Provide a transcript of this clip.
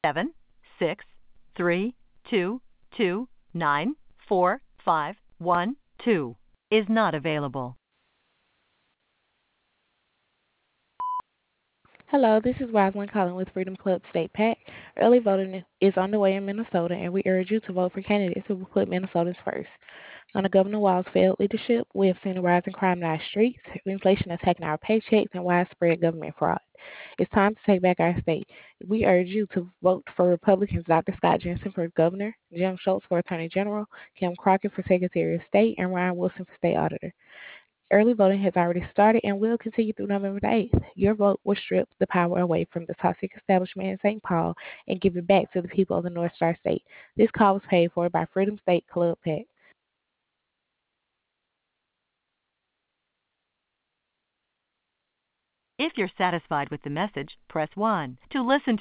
763229451 is not available. Hello, this is Rosalind calling with Freedom Club State PAC. Early voting is underway in Minnesota, and we urge you to vote for candidates who will put Minnesotans first. Under Governor Walz's failed leadership, we have seen a rise in crime in our streets, inflation attacking our paychecks, and widespread government fraud. It's time to take back our state. We urge you to vote for Republicans Dr. Scott Jensen for governor, Jim Schultz for attorney general, Kim Crockett for secretary of state, and Ryan Wilson for state auditor. Early voting has already started and will continue through November the 8th. Your vote will strip the power away from the toxic establishment in St. Paul and give it back to the people of the North Star State. This call was paid for by Freedom State Club PAC. If you're satisfied with the message, press 1. To listen